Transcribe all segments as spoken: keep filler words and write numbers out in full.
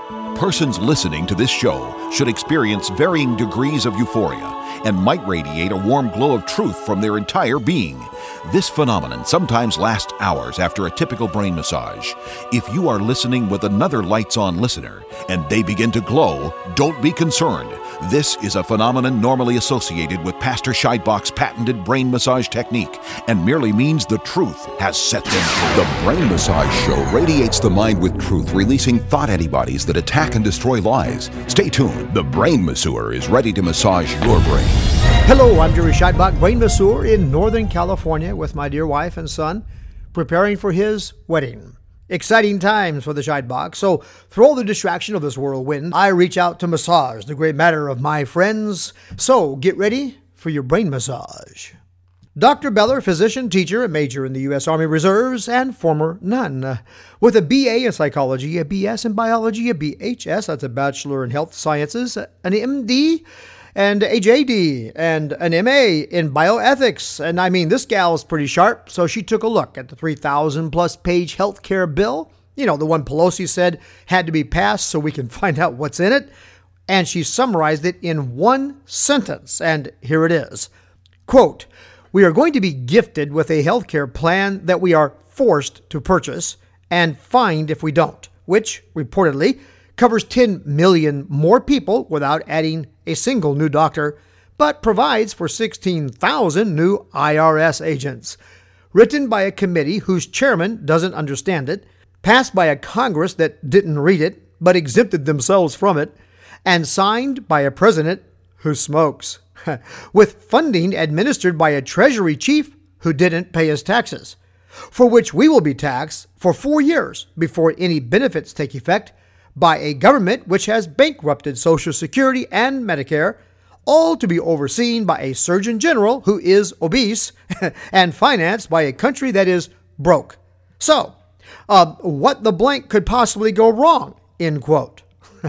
Persons listening to this show should experience varying degrees of euphoria and might radiate a warm glow of truth from their entire being. This phenomenon sometimes lasts hours after a typical brain massage. If you are listening with another lights-on listener and they begin to glow, don't be concerned. This is a phenomenon normally associated with Pastor Scheidbach's patented brain massage technique and merely means the truth has set them free. The Brain Massage Show radiates the mind with truth, releasing thought antibodies that attack and destroy lies. Stay tuned. The Brain Masseur is ready to massage your brain. Hello, I'm Jerry Scheidbach, Brain Masseur in Northern California with my dear wife and son, preparing for his wedding. Exciting times for the Scheidbach. So, through all the distraction of this whirlwind, I reach out to massage the great matter of my friends. So, get ready for your brain massage. Doctor Beller, physician, teacher, a major in the U S Army Reserves, and former nun. With a B A in psychology, a B S in biology, a B H S, that's a Bachelor in Health Sciences, an M D, and a J D, and an M A in bioethics. And I mean, this gal is pretty sharp, so she took a look at the three thousand plus page healthcare bill, you know, the one Pelosi said had to be passed so we can find out what's in it, and she summarized it in one sentence, and here it is. Quote, "We are going to be gifted with a healthcare plan that we are forced to purchase and fined if we don't, which, reportedly, covers ten million more people without adding a single new doctor, but provides for sixteen thousand new I R S agents. Written by a committee whose chairman doesn't understand it, passed by a Congress that didn't read it, but exempted themselves from it, and signed by a president who smokes, with funding administered by a treasury chief who didn't pay his taxes, for which we will be taxed for four years before any benefits take effect, by a government which has bankrupted Social Security and Medicare, all to be overseen by a Surgeon General who is obese and financed by a country that is broke. So, uh, what the blank could possibly go wrong?" End quote.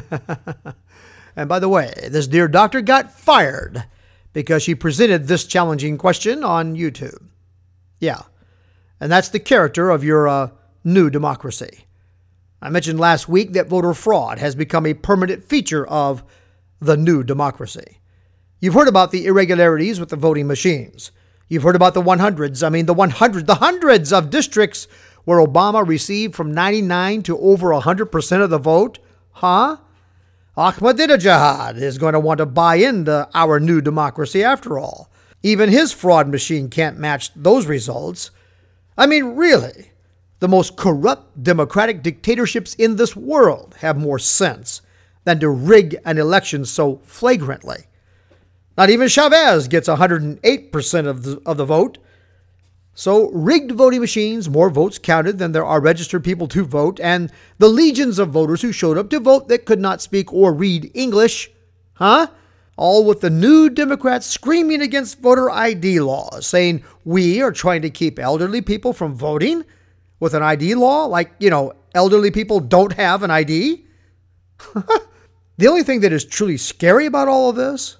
And by the way, this dear doctor got fired because she presented this challenging question on YouTube. Yeah, and that's the character of your uh, new democracy. I mentioned last week that voter fraud has become a permanent feature of the new democracy. You've heard about the irregularities with the voting machines. You've heard about the one hundreds, I mean the one hundred, the hundreds of districts where Obama received from ninety-nine to over one hundred percent of the vote. Huh? Ahmadinejad is going to want to buy into our new democracy after all. Even his fraud machine can't match those results. I mean, really? The most corrupt democratic dictatorships in this world have more sense than to rig an election so flagrantly. Not even Chavez gets one hundred eight percent of the, of the vote. So rigged voting machines, more votes counted than there are registered people to vote, and the legions of voters who showed up to vote that could not speak or read English, huh? All with the new Democrats screaming against voter I D laws, saying we are trying to keep elderly people from voting with an I D law, like, you know, elderly people don't have an I D. The only thing that is truly scary about all of this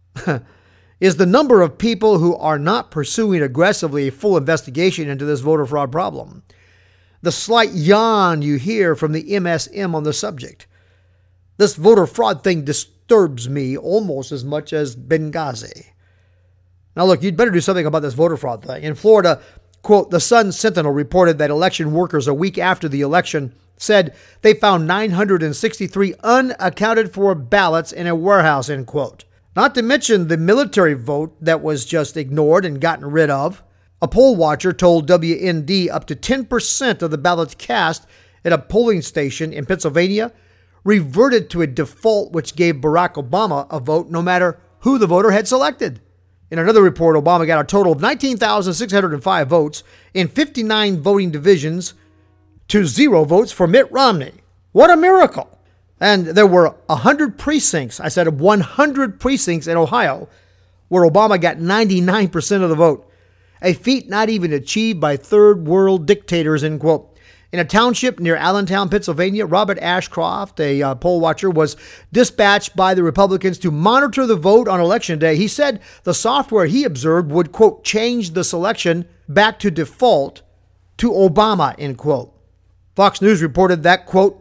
is the number of people who are not pursuing aggressively a full investigation into this voter fraud problem. The slight yawn you hear from the M S M on the subject. This voter fraud thing disturbs me almost as much as Benghazi. Now look, you'd better do something about this voter fraud thing. In Florida, quote, the Sun Sentinel reported that election workers a week after the election said they found nine hundred sixty-three unaccounted for ballots in a warehouse, end quote. Not to mention the military vote that was just ignored and gotten rid of. A poll watcher told W N D up to ten percent of the ballots cast at a polling station in Pennsylvania reverted to a default which gave Barack Obama a vote no matter who the voter had selected. In another report, Obama got a total of nineteen thousand six hundred five votes in fifty-nine voting divisions to zero votes for Mitt Romney. What a miracle. And there were one hundred precincts, I said one hundred precincts in Ohio, where Obama got ninety-nine percent of the vote. A feat not even achieved by third world dictators, end quote. In a township near Allentown, Pennsylvania, Robert Ashcroft, a uh, poll watcher, was dispatched by the Republicans to monitor the vote on Election Day. He said the software he observed would, quote, change the selection back to default to Obama, end quote. Fox News reported that, quote,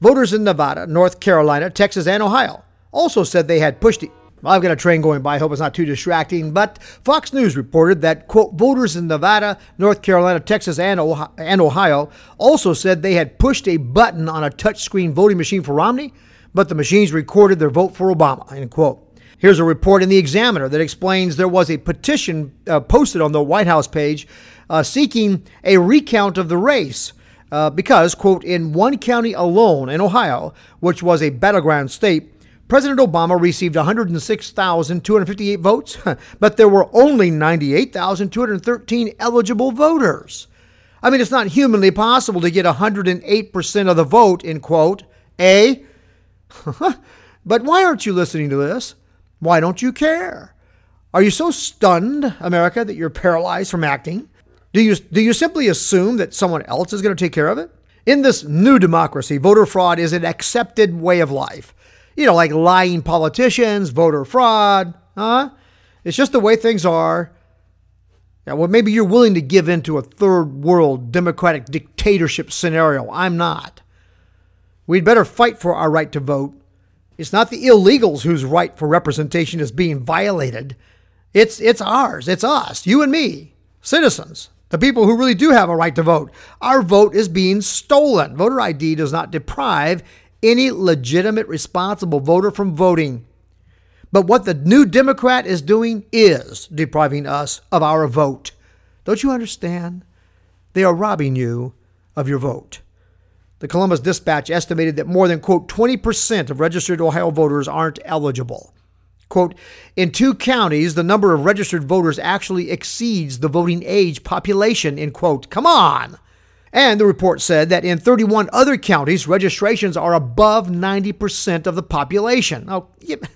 Voters in Nevada, North Carolina, Texas, and Ohio also said they had pushed it. Well, I've got a train going by. I hope it's not too distracting. But Fox News reported that, quote, voters in Nevada, North Carolina, Texas, and Ohio, and Ohio also said they had pushed a button on a touchscreen voting machine for Romney, but the machines recorded their vote for Obama, end quote. Here's a report in the Examiner that explains there was a petition uh, posted on the White House page uh, seeking a recount of the race uh, because, quote, in one county alone in Ohio, which was a battleground state, President Obama received one hundred six thousand two hundred fifty-eight votes, but there were only ninety-eight thousand two hundred thirteen eligible voters. I mean, it's not humanly possible to get one hundred eight percent of the vote, end quote, eh? But why aren't you listening to this? Why don't you care? Are you so stunned, America, that you're paralyzed from acting? Do you, do you simply assume that someone else is going to take care of it? In this new democracy, voter fraud is an accepted way of life. You know, like lying politicians, voter fraud, huh? It's just the way things are. Yeah, well, maybe you're willing to give in to a third world democratic dictatorship scenario. I'm not. We'd better fight for our right to vote. It's not the illegals whose right for representation is being violated. It's it's ours. It's us, you and me, citizens, the people who really do have a right to vote. Our vote is being stolen. Voter I D does not deprive any legitimate responsible voter from voting. But what the new Democrat is doing is depriving us of our vote. Don't you understand? They are robbing you of your vote. The Columbus Dispatch estimated that more than, quote, twenty percent of registered Ohio voters aren't eligible. Quote, in two counties, the number of registered voters actually exceeds the voting age population, end quote. Come on. And the report said that in thirty-one other counties, registrations are above ninety percent of the population. Oh,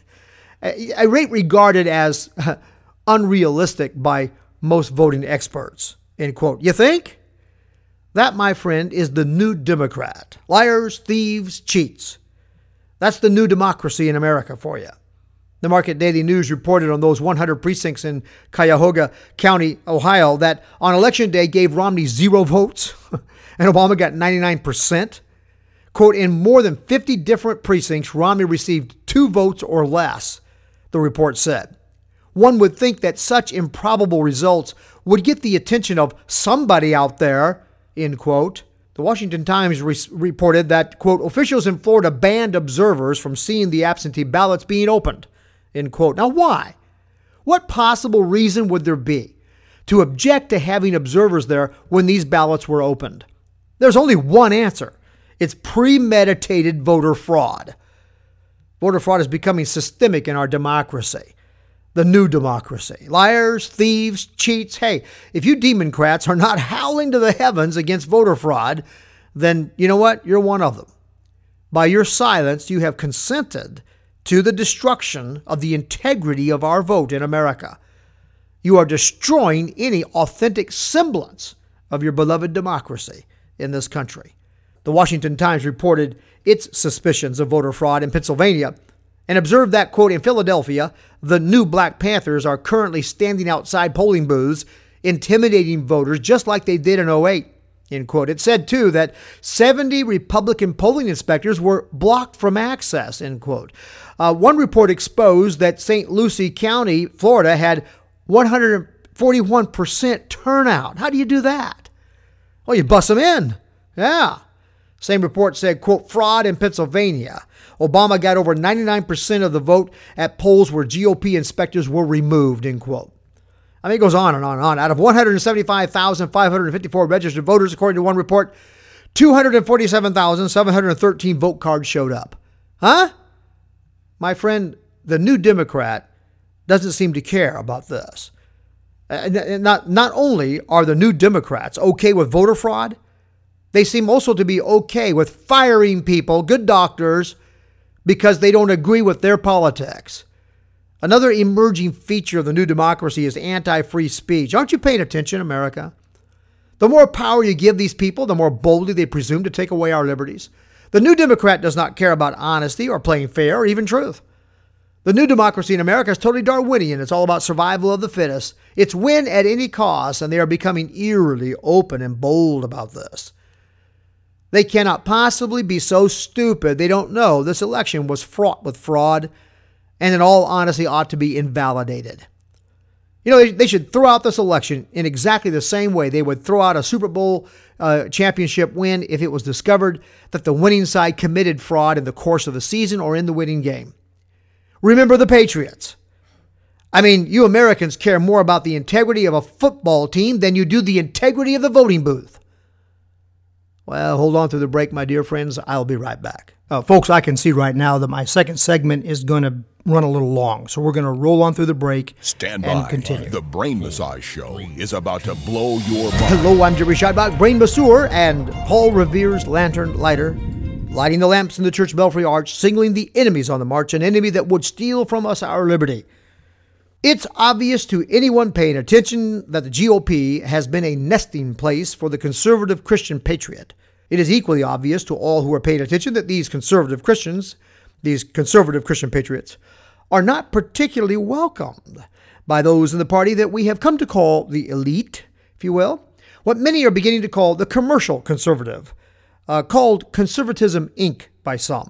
a rate regarded as unrealistic by most voting experts, end quote. You think? That, my friend, is the new Democrat. Liars, thieves, cheats. That's the new democracy in America for you. The Market Daily News reported on those one hundred precincts in Cuyahoga County, Ohio, that on election day gave Romney zero votes and Obama got ninety-nine percent. Quote, in more than fifty different precincts, Romney received two votes or less, the report said. One would think that such improbable results would get the attention of somebody out there, end quote. The Washington Times re- reported that, quote, officials in Florida banned observers from seeing the absentee ballots being opened, end quote. Now, why? What possible reason would there be to object to having observers there when these ballots were opened? There's only one answer. It's premeditated voter fraud. Voter fraud is becoming systemic in our democracy, the new democracy. Liars, thieves, cheats. Hey, if you Democrats are not howling to the heavens against voter fraud, then you know what? You're one of them. By your silence, you have consented to the destruction of the integrity of our vote in America. You are destroying any authentic semblance of your beloved democracy in this country. The Washington Times reported its suspicions of voter fraud in Pennsylvania and observed that, quote, in Philadelphia, the new Black Panthers are currently standing outside polling booths, intimidating voters just like they did in oh eight, end quote. It said, too, that seventy Republican polling inspectors were blocked from access, end quote. Uh, one report exposed that Saint Lucie County, Florida, had one hundred forty-one percent turnout. How do you do that? Well, you bust them in. Yeah. Same report said, quote, fraud in Pennsylvania. Obama got over ninety-nine percent of the vote at polls where G O P inspectors were removed, end quote. I mean, it goes on and on and on. Out of one hundred seventy-five thousand five hundred fifty-four registered voters, according to one report, two hundred forty-seven thousand seven hundred thirteen vote cards showed up. Huh? My friend, the new Democrat doesn't seem to care about this. Uh, not, not only are the new Democrats okay with voter fraud, they seem also to be okay with firing people, good doctors, because they don't agree with their politics. Another emerging feature of the new democracy is anti-free speech. Aren't you paying attention, America? The more power you give these people, the more boldly they presume to take away our liberties. The new Democrat does not care about honesty or playing fair or even truth. The new democracy in America is totally Darwinian. It's all about survival of the fittest. It's win at any cost, and they are becoming eerily open and bold about this. They cannot possibly be so stupid they don't know this election was fraught with fraud and in all honesty ought to be invalidated. You know, they, they should throw out this election in exactly the same way they would throw out a Super Bowl uh, championship win if it was discovered that the winning side committed fraud in the course of the season or in the winning game. Remember the Patriots. I mean, you Americans care more about the integrity of a football team than you do the integrity of the voting booth. Well, hold on through the break, my dear friends. I'll be right back. Uh, folks, I can see right now that my second segment is going to run a little long, so we're going to roll on through the break Stand and by. continue. The Brain Massage Show is about to blow your mind. Hello, I'm Jerry Scheidbach, Brain Masseur, and Paul Revere's Lantern Lighter, lighting the lamps in the church belfry arch, signaling the enemies on the march, an enemy that would steal from us our liberty. It's obvious to anyone paying attention that the G O P has been a nesting place for the conservative Christian patriot. It is equally obvious to all who are paying attention that these conservative Christians, these conservative Christian patriots, are not particularly welcomed by those in the party that we have come to call the elite, if you will, what many are beginning to call the commercial conservative, uh, called Conservatism Incorporated by some.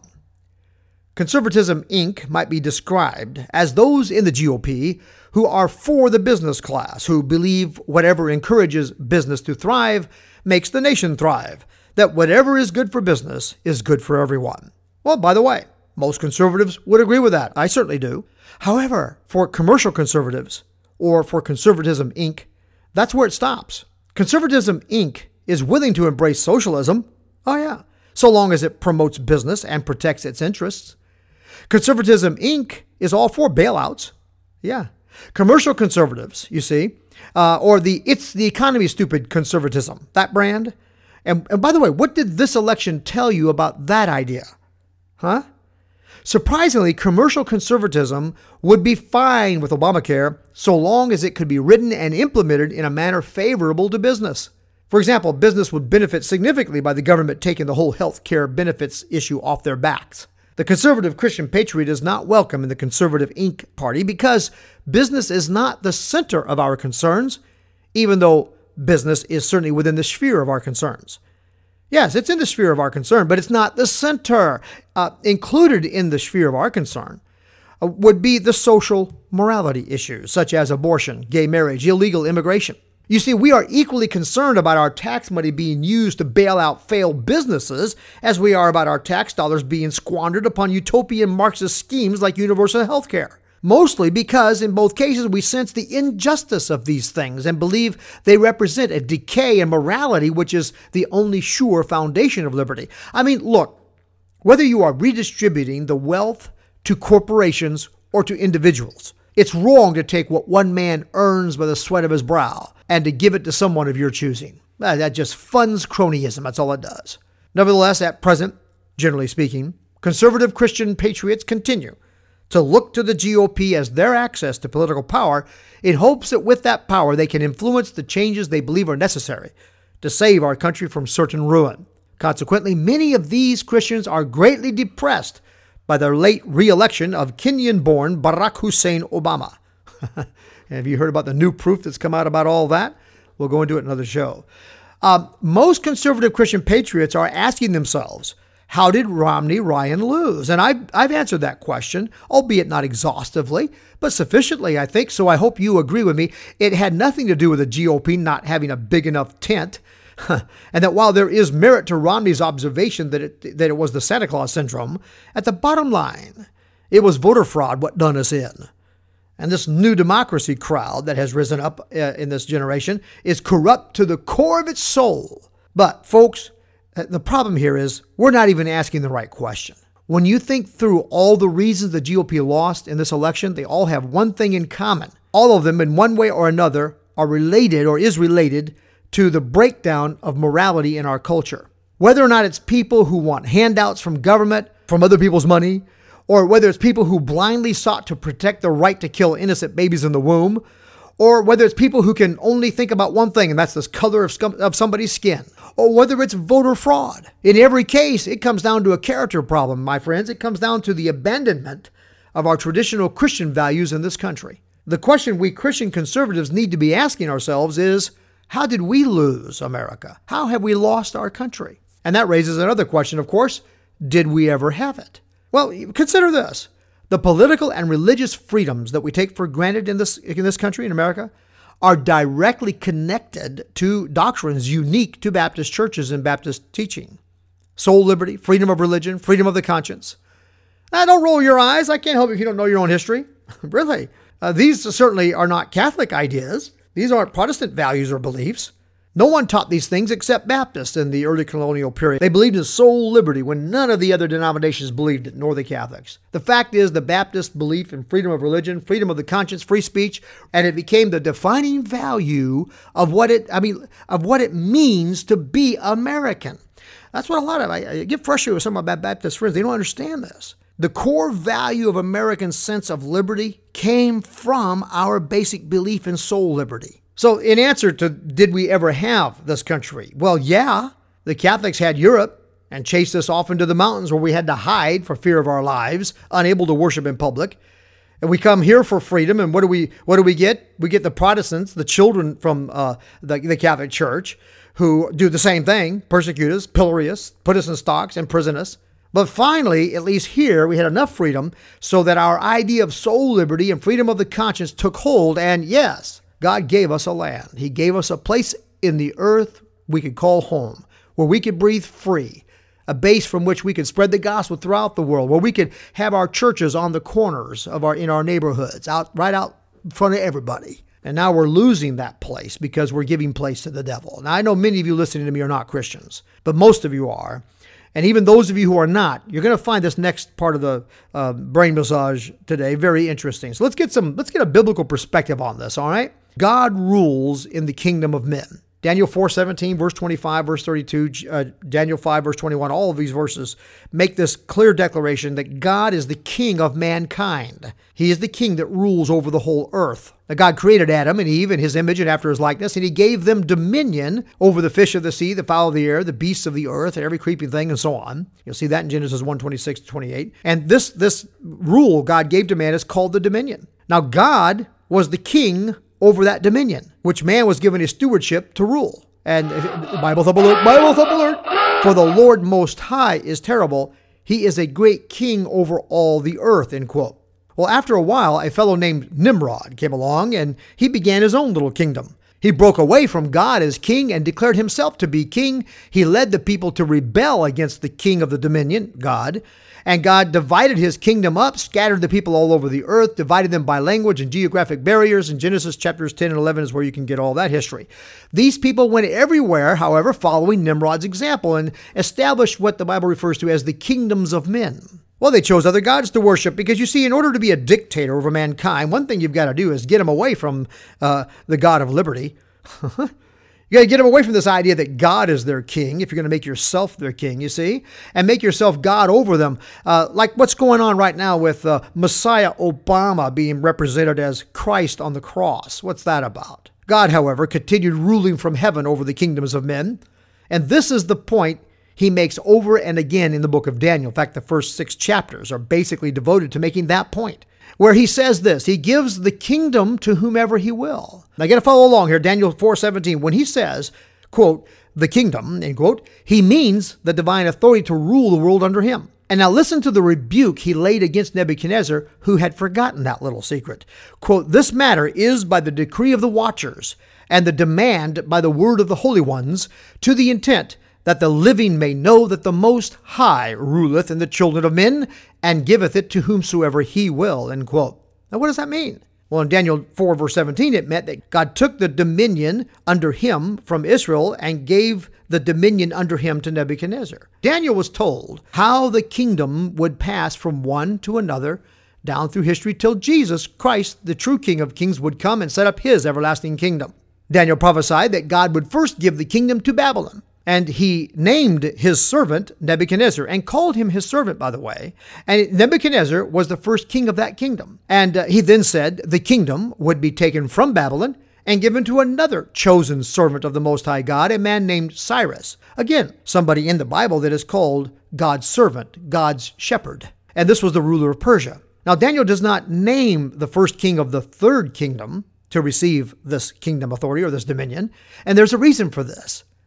Conservatism Incorporated might be described as those in the G O P who are for the business class, who believe whatever encourages business to thrive makes the nation thrive, that whatever is good for business is good for everyone. Well, by the way, most conservatives would agree with that. I certainly do. However, for commercial conservatives, or for Conservatism Incorporated, that's where it stops. Conservatism Incorporated is willing to embrace socialism, oh yeah, so long as it promotes business and protects its interests. Conservatism Incorporated is all for bailouts, yeah. Commercial conservatives, you see, uh, or the it's the economy stupid conservatism, that brand. And, and by the way, what did this election tell you about that idea? Huh? Surprisingly, commercial conservatism would be fine with Obamacare so long as it could be written and implemented in a manner favorable to business. For example, business would benefit significantly by the government taking the whole health care benefits issue off their backs. The conservative Christian patriot is not welcome in the Conservative Incorporated party because business is not the center of our concerns, even though business is certainly within the sphere of our concerns. Yes, it's in the sphere of our concern, but it's not the center. Uh, included in the sphere of our concern uh, would be the social morality issues, such as abortion, gay marriage, illegal immigration. You see, we are equally concerned about our tax money being used to bail out failed businesses as we are about our tax dollars being squandered upon utopian Marxist schemes like universal health care. Mostly because in both cases we sense the injustice of these things and believe they represent a decay in morality, which is the only sure foundation of liberty. I mean, look, whether you are redistributing the wealth to corporations or to individuals, it's wrong to take what one man earns by the sweat of his brow and to give it to someone of your choosing. That just funds cronyism. That's all it does. Nevertheless, at present, generally speaking, conservative Christian patriots continue to look to the G O P as their access to political power in hopes that with that power they can influence the changes they believe are necessary to save our country from certain ruin. Consequently, many of these Christians are greatly depressed by their late re-election of Kenyan-born Barack Hussein Obama. Have you heard about the new proof that's come out about all that? We'll go into it in another show. Um, most conservative Christian patriots are asking themselves, how did Romney Ryan lose? And I've, I've answered that question, albeit not exhaustively, but sufficiently, I think. So I hope you agree with me. It had nothing to do with the G O P not having a big enough tent. And that while there is merit to Romney's observation that it, that it was the Santa Claus syndrome, at the bottom line, it was voter fraud what done us in. And this new democracy crowd that has risen up uh, in this generation is corrupt to the core of its soul. But folks, the problem here is we're not even asking the right question. When you think through all the reasons the G O P lost in this election, they all have one thing in common. All of them in one way or another are related or is related to the breakdown of morality in our culture. Whether or not it's people who want handouts from government, from other people's money, or whether it's people who blindly sought to protect the right to kill innocent babies in the womb, or whether it's people who can only think about one thing, and that's the color of, scum- of somebody's skin, or whether it's voter fraud. In every case, it comes down to a character problem, my friends. It comes down to the abandonment of our traditional Christian values in this country. The question we Christian conservatives need to be asking ourselves is, how did we lose America? How have we lost our country? And that raises another question, of course. Did we ever have it? Well, consider this. The political and religious freedoms that we take for granted in this, in this country, in America, are directly connected to doctrines unique to Baptist churches and Baptist teaching. Soul liberty, freedom of religion, freedom of the conscience. Now, don't roll your eyes. I can't help if you don't know your own history. Really. Uh, these certainly are not Catholic ideas. These aren't Protestant values or beliefs. No one taught these things except Baptists in the early colonial period. They believed in soul liberty when none of the other denominations believed it, nor the Catholics. The fact is, the Baptist belief in freedom of religion, freedom of the conscience, free speech, and it became the defining value of what it, I mean, of what it means to be American. That's what a lot of, I, I get frustrated with some of my Baptist friends. They don't understand this. The core value of American sense of liberty came from our basic belief in soul liberty. So in answer to, did we ever have this country? Well, yeah, the Catholics had Europe and chased us off into the mountains where we had to hide for fear of our lives, unable to worship in public. And we come here for freedom. And what do we, what do we get? We get the Protestants, the children from uh, the, the Catholic Church, who do the same thing, persecute us, pillory us, put us in stocks, imprison us. But finally, at least here, we had enough freedom so that our idea of soul liberty and freedom of the conscience took hold. And yes, God gave us a land. He gave us a place in the earth we could call home, where we could breathe free, a base from which we could spread the gospel throughout the world, where we could have our churches on the corners of our in our neighborhoods, out right out in front of everybody. And now we're losing that place because we're giving place to the devil. Now, I know many of you listening to me are not Christians, but most of you are. And even those of you who are not, you're going to find this next part of the uh, brain massage today very interesting. So let's get some, let's get a biblical perspective on this, all right? God rules in the kingdom of men. Daniel four seventeen, verse twenty-five, verse thirty-two, uh, Daniel five, verse twenty-one, all of these verses make this clear declaration that God is the king of mankind. He is the king that rules over the whole earth. Now, God created Adam and Eve in his image and after his likeness, and he gave them dominion over the fish of the sea, the fowl of the air, the beasts of the earth, and every creeping thing, and so on. You'll see that in Genesis one, twenty-six to twenty-eight. And this, this rule God gave to man is called the dominion. Now, God was the king over that dominion, which man was given his stewardship to rule. And Bible thump alert, Bible thump alert. For the Lord Most High is terrible. He is a great king over all the earth, end quote. Well, after a while, a fellow named Nimrod came along and he began his own little kingdom. He broke away from God as king and declared himself to be king. He led the people to rebel against the king of the dominion, God. And God divided his kingdom up, scattered the people all over the earth, divided them by language and geographic barriers. In Genesis chapters ten and eleven is where you can get all that history. These people went everywhere, however, following Nimrod's example and established what the Bible refers to as the kingdoms of men. Well, they chose other gods to worship because, you see, in order to be a dictator over mankind, one thing you've got to do is get them away from uh, the God of liberty. You got to get them away from this idea that God is their king, if you're going to make yourself their king, you see, and make yourself God over them. Uh, like what's going on right now with uh, Messiah Obama being represented as Christ on the cross. What's that about? God, however, continued ruling from heaven over the kingdoms of men. And this is the point he makes over and again in the book of Daniel. In fact, the first six chapters are basically devoted to making that point, where he says this: he gives the kingdom to whomever he will. Now, you got to follow along here. Daniel four seventeen, when he says, quote, the kingdom, end quote, he means the divine authority to rule the world under him. And now listen to the rebuke he laid against Nebuchadnezzar, who had forgotten that little secret. Quote, this matter is by the decree of the watchers and the demand by the word of the holy ones, to the intent that the living may know that the Most High ruleth in the children of men and giveth it to whomsoever he will, end quote. Now, what does that mean? Well, in Daniel four, verse seventeen, it meant that God took the dominion under him from Israel and gave the dominion under him to Nebuchadnezzar. Daniel was told how the kingdom would pass from one to another down through history till Jesus Christ, the true King of Kings, would come and set up his everlasting kingdom. Daniel prophesied that God would first give the kingdom to Babylon. And he named his servant Nebuchadnezzar and called him his servant, by the way. And Nebuchadnezzar was the first king of that kingdom. And uh, he then said the kingdom would be taken from Babylon and given to another chosen servant of the Most High God, a man named Cyrus. Again, somebody in the Bible that is called God's servant, God's shepherd. And this was the ruler of Persia. Now, Daniel does not name the first king of the third kingdom to receive this kingdom authority or this dominion. And there's a reason for this.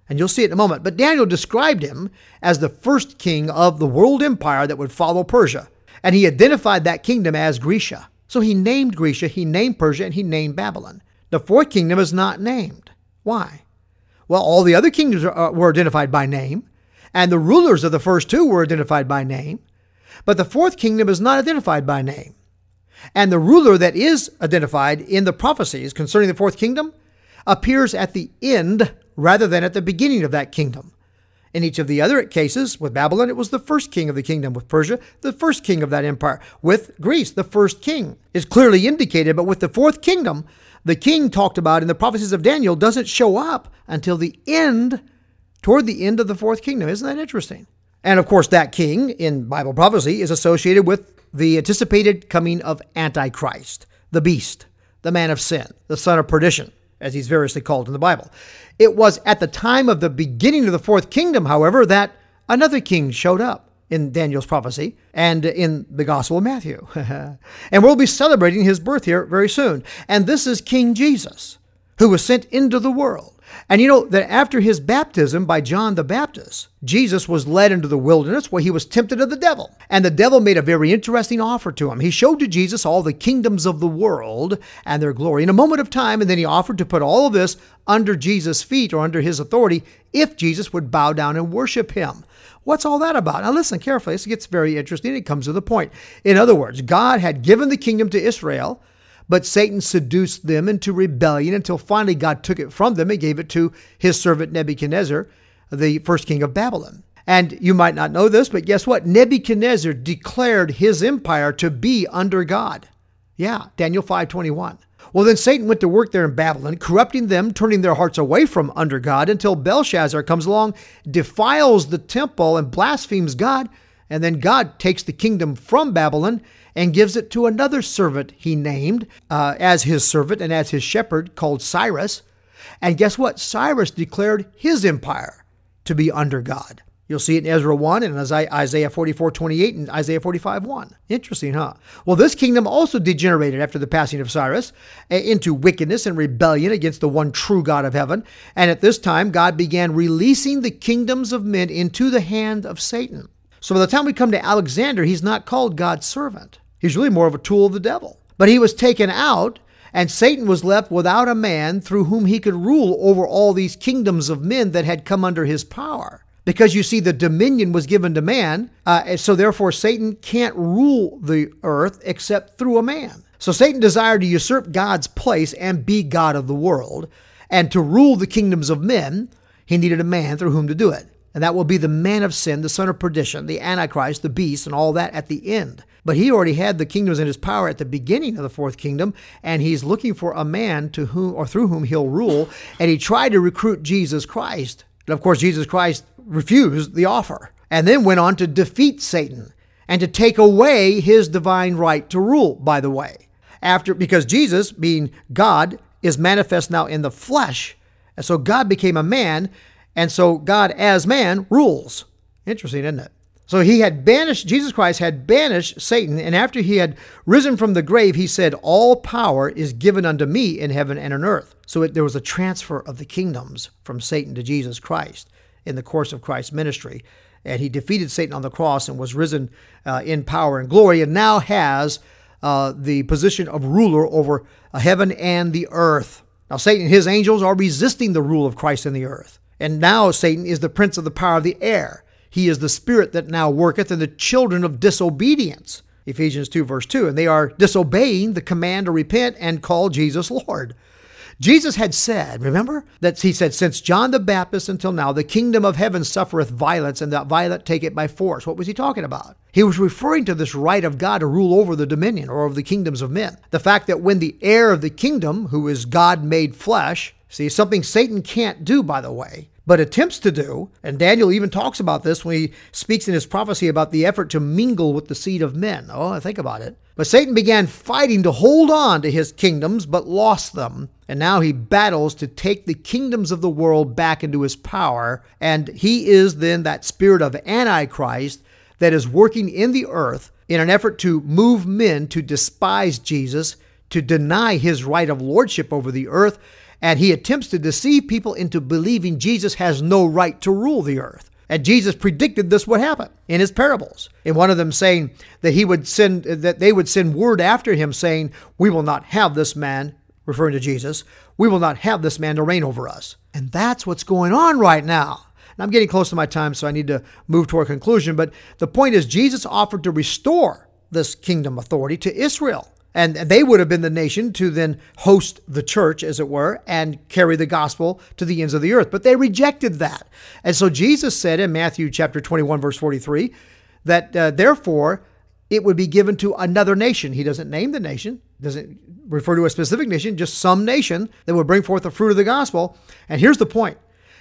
And you'll see it in a moment. But Daniel described him as the first king of the world empire that would follow Persia. And he identified that kingdom as Grecia. So he named Grecia, he named Persia, and he named Babylon. The fourth kingdom is not named. Why? Well, all the other kingdoms are, were identified by name, and the rulers of the first two were identified by name. But the fourth kingdom is not identified by name. And the ruler that is identified in the prophecies concerning the fourth kingdom appears at the end rather than at the beginning of that kingdom. In each of the other cases, with Babylon, it was the first king of the kingdom. With Persia, the first king of that empire. With Greece, the first king is clearly indicated. But with the fourth kingdom, the king talked about in the prophecies of Daniel doesn't show up until the end, toward the end of the fourth kingdom. Isn't that interesting? And of course, that king in Bible prophecy is associated with the anticipated coming of Antichrist, the beast, the man of sin, the son of perdition, as he's variously called in the Bible. It was at the time of the beginning of the fourth kingdom, however, that another king showed up in Daniel's prophecy and in the Gospel of Matthew. And we'll be celebrating his birth here very soon. And this is King Jesus, who was sent into the world. And you know that after his baptism by John the Baptist, Jesus was led into the wilderness where he was tempted of the devil. And the devil made a very interesting offer to him. He showed to Jesus all the kingdoms of the world and their glory in a moment of time. And then he offered to put all of this under Jesus' feet or under his authority if Jesus would bow down and worship him. What's all that about? Now listen carefully. This gets very interesting. It comes to the point. In other words, God had given the kingdom to Israel, but Satan seduced them into rebellion until finally God took it from them and gave it to his servant Nebuchadnezzar, the first king of Babylon. And you might not know this, but guess what? Nebuchadnezzar declared his empire to be under God. Yeah, Daniel five twenty-one. Well, then Satan went to work there in Babylon, corrupting them, turning their hearts away from under God until Belshazzar comes along, defiles the temple and blasphemes God. And then God takes the kingdom from Babylon and gives it to another servant he named uh, as his servant and as his shepherd called Cyrus. And guess what? Cyrus declared his empire to be under God. You'll see it in Ezra one and Isaiah forty-four twenty-eight and Isaiah forty-five one. Interesting, huh? Well, this kingdom also degenerated after the passing of Cyrus into wickedness and rebellion against the one true God of heaven. And at this time, God began releasing the kingdoms of men into the hand of Satan. So by the time we come to Alexander, he's not called God's servant. He's really more of a tool of the devil. But he was taken out, and Satan was left without a man through whom he could rule over all these kingdoms of men that had come under his power. Because you see, the dominion was given to man, uh, so therefore Satan can't rule the earth except through a man. So Satan desired to usurp God's place and be God of the world. And to rule the kingdoms of men, he needed a man through whom to do it. And that will be the man of sin, the son of perdition, the Antichrist, the beast, and all that at the end. But he already had the kingdoms in his power at the beginning of the fourth kingdom, and he's looking for a man to whom or through whom he'll rule. And he tried to recruit Jesus Christ. And of course, Jesus Christ refused the offer and then went on to defeat Satan and to take away his divine right to rule, by the way. After, because Jesus, being God, is manifest now in the flesh. And so God became a man. And so God as man rules. Interesting, isn't it? So he had banished, Jesus Christ had banished Satan. And after he had risen from the grave, he said, all power is given unto me in heaven and on earth. So it, there was a transfer of the kingdoms from Satan to Jesus Christ in the course of Christ's ministry. And he defeated Satan on the cross and was risen uh, in power and glory, and now has uh, the position of ruler over uh, heaven and the earth. Now Satan and his angels are resisting the rule of Christ in the earth. And now Satan is the prince of the power of the air. He is the spirit that now worketh in the children of disobedience. Ephesians two verse two. And they are disobeying the command to repent and call Jesus Lord. Jesus had said, remember, that he said, since John the Baptist until now, the kingdom of heaven suffereth violence, and that violent take it by force. What was he talking about? He was referring to this right of God to rule over the dominion or over the kingdoms of men. The fact that when the heir of the kingdom, who is God made flesh, see, something Satan can't do, by the way, but attempts to do, and Daniel even talks about this when he speaks in his prophecy about the effort to mingle with the seed of men. Oh, think about it. But Satan began fighting to hold on to his kingdoms, but lost them. And now he battles to take the kingdoms of the world back into his power. And he is then that spirit of Antichrist that is working in the earth in an effort to move men to despise Jesus, to deny his right of lordship over the earth, And he attempts to deceive people into believing Jesus has no right to rule the earth. And Jesus predicted this would happen in his parables. In one of them saying that he would send, that they would send word after him saying, we will not have this man, referring to Jesus, we will not have this man to reign over us. And that's what's going on right now. And I'm getting close to my time, so I need to move toward a conclusion. But the point is, Jesus offered to restore this kingdom authority to Israel. And they would have been the nation to then host the church, as it were, and carry the gospel to the ends of the earth. But they rejected that. And so Jesus said in Matthew chapter twenty-one, verse forty-three, that uh, therefore it would be given to another nation. He doesn't name the nation, doesn't refer to a specific nation, just some nation that would bring forth the fruit of the gospel. And here's the point.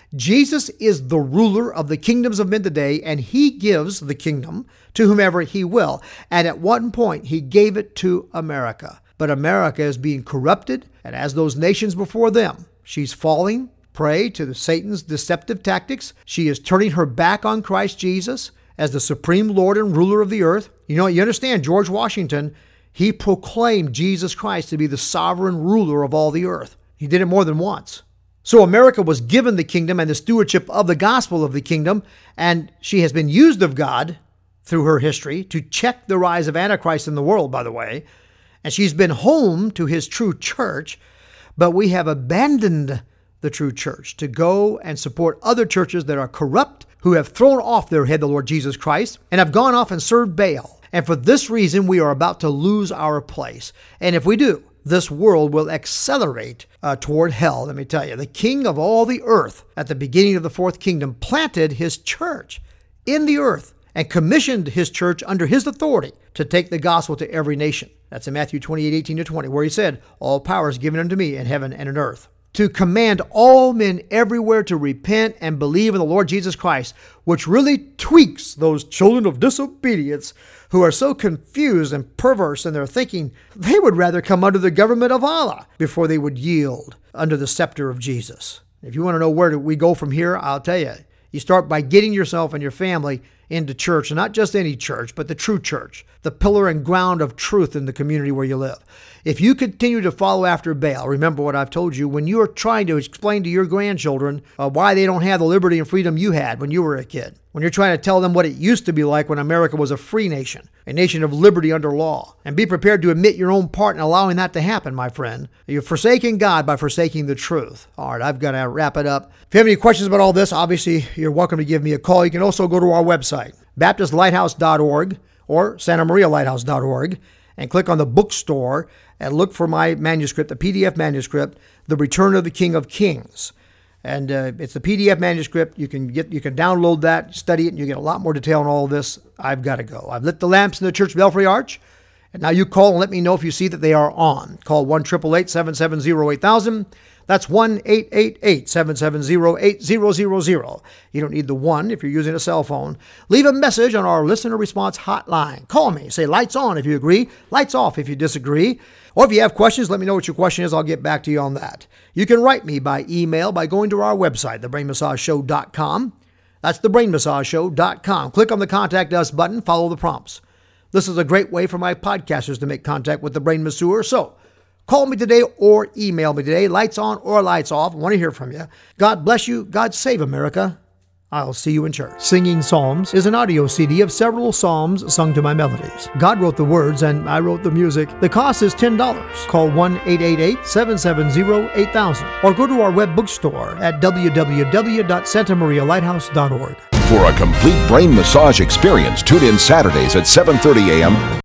Jesus is the ruler of the kingdoms of men today, and he gives the kingdom to whomever he will. And at one point, he gave it to America. But America is being corrupted, and as those nations before them, she's falling prey to the Satan's deceptive tactics. She is turning her back on Christ Jesus as the supreme Lord and ruler of the earth. You know, you understand, George Washington, he proclaimed Jesus Christ to be the sovereign ruler of all the earth. He did it more than once. So America was given the kingdom and the stewardship of the gospel of the kingdom, and she has been used of God through her history to check the rise of Antichrist in the world, by the way. And she's been home to his true church, but we have abandoned the true church to go and support other churches that are corrupt, who have thrown off their head the Lord Jesus Christ, and have gone off and served Baal. And for this reason, we are about to lose our place. And if we do, this world will accelerate uh, toward hell. Let me tell you, the king of all the earth at the beginning of the fourth kingdom planted his church in the earth and commissioned his church under his authority to take the gospel to every nation. That's in Matthew twenty-eight, eighteen to twenty, where he said, all power is given unto me in heaven and in earth. To command all men everywhere to repent and believe in the Lord Jesus Christ, which really tweaks those children of disobedience who are so confused and perverse in their thinking, they would rather come under the government of Allah before they would yield under the scepter of Jesus. If you want to know where we go from here, I'll tell you. You start by getting yourself and your family into church, and not just any church, but the true church, the pillar and ground of truth in the community where you live. If you continue to follow after Baal, remember what I've told you, when you are trying to explain to your grandchildren uh, why they don't have the liberty and freedom you had when you were a kid, when you're trying to tell them what it used to be like when America was a free nation, a nation of liberty under law, and be prepared to admit your own part in allowing that to happen, my friend. You're forsaking God by forsaking the truth. All right, I've got to wrap it up. If you have any questions about all this, obviously, you're welcome to give me a call. You can also go to our website, baptist lighthouse dot org or santa maria lighthouse dot org, and click on the bookstore and look for my manuscript, the P D F manuscript, The Return of the King of Kings. And uh, it's a P D F manuscript. You can get, you can download that, study it, and you get a lot more detail on all of this. I've got to go. I've lit the lamps in the church belfry arch, and now you call and let me know if you see that they are on. Call one eight eight eight, seven seven zero, eight thousand. That's one eight eight eight, seven seven zero, eight zero zero zero. You don't need the one if you're using a cell phone. Leave a message on our listener response hotline. Call me. Say lights on if you agree, lights off if you disagree. Or if you have questions, let me know what your question is. I'll get back to you on that. You can write me by email by going to our website, the brain massage show dot com. That's the brain massage show dot com. Click on the Contact Us button. Follow the prompts. This is a great way for my podcasters to make contact with the Brain Masseur. So call me today or email me today. Lights on or lights off. I want to hear from you. God bless you. God save America. I'll see you in church. Singing Psalms is an audio C D of several psalms sung to my melodies. God wrote the words and I wrote the music. The cost is ten dollars. Call one eight eight eight, seven seven zero, eight thousand or go to our web bookstore at w w w dot santa maria lighthouse dot org. For a complete brain massage experience, tune in Saturdays at seven thirty a.m.